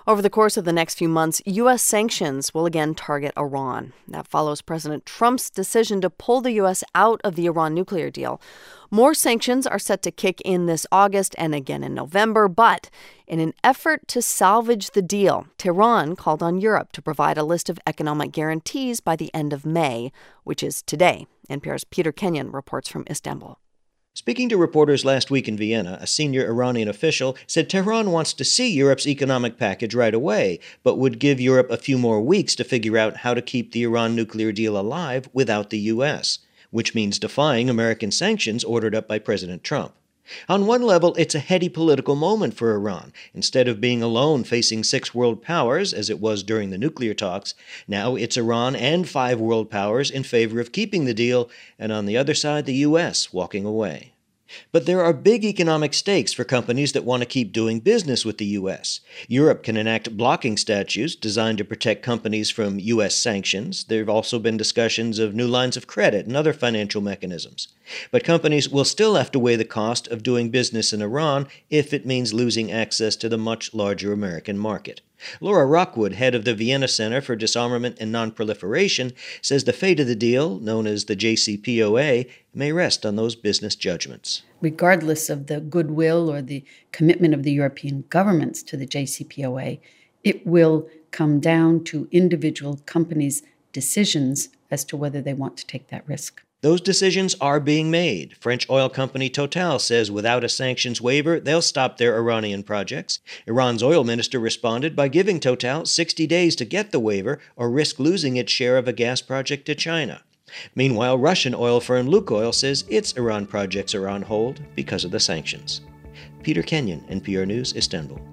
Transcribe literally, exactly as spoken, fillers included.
Over the course of the next few months, U S sanctions will again target Iran. That follows President Trump's decision to pull the U S out of the Iran nuclear deal. More sanctions are set to kick in this August and again in November, but in an effort to salvage the deal, Tehran called on Europe to provide a list of economic guarantees by the end of May, which is today. N P R's Peter Kenyon reports from Istanbul. Speaking to reporters last week in Vienna, a senior Iranian official said Tehran wants to see Europe's economic package right away, but would give Europe a few more weeks to figure out how to keep the Iran nuclear deal alive without the U S, which means defying American sanctions ordered up by President Trump. On one level, it's a heady political moment for Iran. Instead of being alone facing six world powers, as it was during the nuclear talks, now it's Iran and five world powers in favor of keeping the deal, and on the other side, the U S walking away. But there are big economic stakes for companies that want to keep doing business with the U S. Europe can enact blocking statutes designed to protect companies from U S sanctions. There have also been discussions of new lines of credit and other financial mechanisms. But companies will still have to weigh the cost of doing business in Iran if it means losing access to the much larger American market. Laura Rockwood, head of the Vienna Center for Disarmament and Nonproliferation, says the fate of the deal, known as the J C P O A, may rest on those business judgments. Regardless of the goodwill or the commitment of the European governments to the J C P O A, it will come down to individual companies' decisions as to whether they want to take that risk. Those decisions are being made. French oil company Total says without a sanctions waiver, they'll stop their Iranian projects. Iran's oil minister responded by giving Total sixty days to get the waiver or risk losing its share of a gas project to China. Meanwhile, Russian oil firm Lukoil says its Iran projects are on hold because of the sanctions. Peter Kenyon, N P R News, Istanbul.